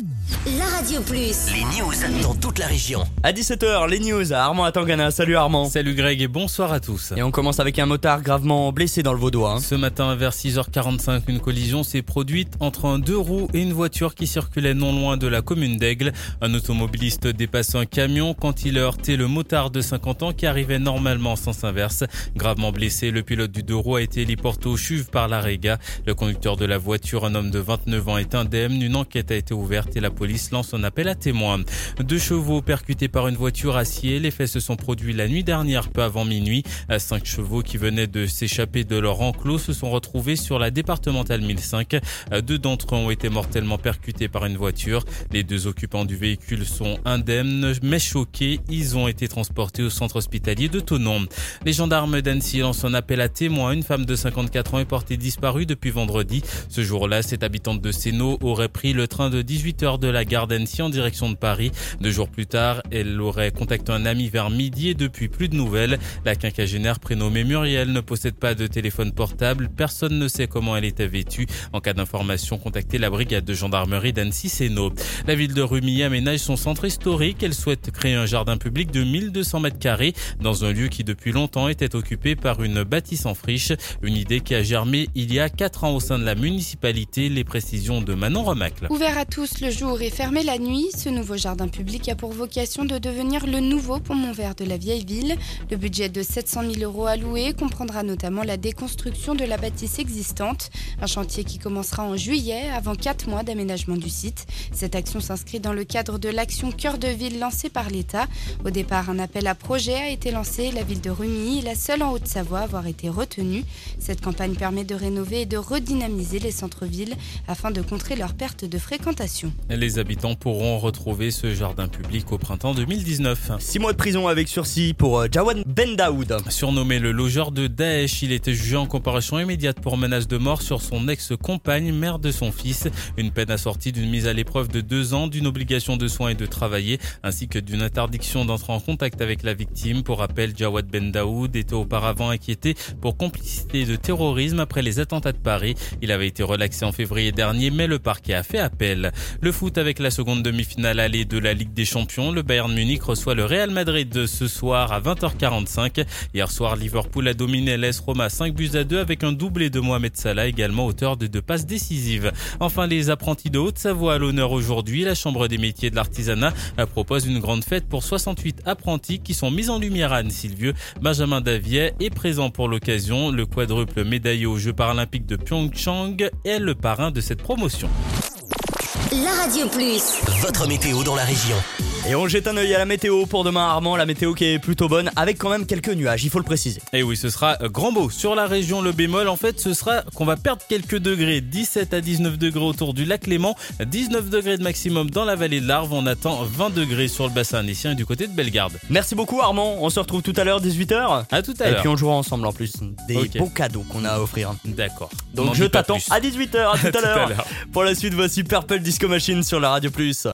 La Radio Plus. Les news dans toute la région. À 17h, les news à Armand à Tangana. Salut Armand. Salut Greg et bonsoir à tous. Et on commence avec un motard gravement blessé dans le Vaudois. Ce matin vers 6h45, une collision s'est produite entre un 2 roues et une voiture qui circulait non loin de la commune d'Aigle. Un automobiliste dépasse un camion quand il a heurté le motard de 50 ans qui arrivait normalement en sens inverse. Gravement blessé, le pilote du 2 roues a été héliporté au CHUV par la Réga. Le conducteur de la voiture, un homme de 29 ans, est indemne. Une enquête a été ouverte et la police lance un appel à témoins. 2 chevaux percutés par une voiture à Sciez. Les faits se sont produits la nuit dernière, peu avant minuit. 5 chevaux qui venaient de s'échapper de leur enclos se sont retrouvés sur la départementale 1005. 2 d'entre eux ont été mortellement percutés par une voiture. Les 2 occupants du véhicule sont indemnes, mais choqués. Ils ont été transportés au centre hospitalier de Thonon. Les gendarmes d'Annecy lancent un appel à témoins. Une femme de 54 ans est portée disparue depuis vendredi. Ce jour-là, cette habitante de Sénaux aurait pris le train de 18h de la gare d'Annecy en direction de Paris. 2 jours plus tard, elle aurait contacté un ami vers midi et depuis plus de nouvelles. La quinquagénaire prénommée Muriel ne possède pas de téléphone portable. Personne ne sait comment elle était vêtue. En cas d'information, contactez la brigade de gendarmerie d'Annecy-Sénaux. La ville de Rumilly aménage son centre historique. Elle souhaite créer un jardin public de 1200 m² dans un lieu qui depuis longtemps était occupé par une bâtisse en friche. Une idée qui a germé il y a 4 ans au sein de la municipalité. Les précisions de Manon Remacle. Ouvert à tous le jour et fermé la nuit, ce nouveau jardin public a pour vocation de devenir le nouveau poumon vert de la vieille ville. Le budget de 700 000 € alloué comprendra notamment la déconstruction de la bâtisse existante, un chantier qui commencera en juillet avant 4 mois d'aménagement du site. Cette action s'inscrit dans le cadre de l'action Cœur de ville lancée par l'État. Au départ, un appel à projet a été lancé. La ville de Rumilly est la seule en Haute-Savoie à avoir été retenue. Cette campagne permet de rénover et de redynamiser les centres-villes afin de contrer leur perte de fréquentation. Les habitants pourront retrouver ce jardin public au printemps 2019. 6 mois de prison avec sursis pour Jawad Ben Daoud. Surnommé le logeur de Daesh, il était jugé en comparution immédiate pour menace de mort sur son ex-compagne, mère de son fils. Une peine assortie d'une mise à l'épreuve de 2 ans, d'une obligation de soins et de travailler, ainsi que d'une interdiction d'entrer en contact avec la victime. Pour rappel, Jawad Ben Daoud était auparavant inquiété pour complicité de terrorisme après les attentats de Paris. Il avait été relaxé en février dernier, mais le parquet a fait appel. Le foot avec la seconde demi-finale allée de la Ligue des Champions. Le Bayern Munich reçoit le Real Madrid ce soir à 20h45. Hier soir, Liverpool a dominé l'AS Roma 5-2 avec un doublé de Mohamed Salah, également auteur de 2 passes décisives. Enfin, les apprentis de Haute-Savoie à l'honneur aujourd'hui. La Chambre des métiers de l'artisanat propose une grande fête pour 68 apprentis qui sont mis en lumière à Anne-Sylvieux. Benjamin Davier est présent pour l'occasion. Le quadruple médaillé aux Jeux paralympiques de Pyeongchang est le parrain de cette promotion. La Radio Plus. Votre météo dans la région. Et on jette un œil à la météo pour demain Armand. La météo qui est plutôt bonne avec quand même quelques nuages, il faut le préciser. Et oui, ce sera grand beau. Sur la région, le bémol, en fait, ce sera qu'on va perdre quelques degrés. 17 à 19 degrés autour du lac Léman. 19 degrés de maximum dans la vallée de l'Arve. On attend 20 degrés sur le bassin annécien et du côté de Bellegarde. Merci beaucoup Armand. On se retrouve tout à l'heure 18h. À tout à l'heure. Et puis on jouera ensemble en plus. Des beaux cadeaux qu'on a à offrir. D'accord. Donc je t'attends à 18h. À tout à l'heure. Pour la suite, voici Purple Disco Machine sur la Radio Plus.